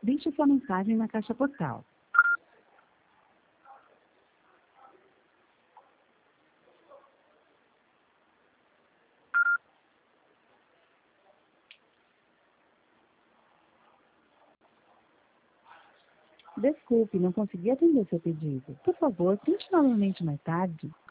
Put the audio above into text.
Deixe sua mensagem na caixa postal. Desculpe, não consegui atender seu pedido. Por favor, tente novamente mais tarde.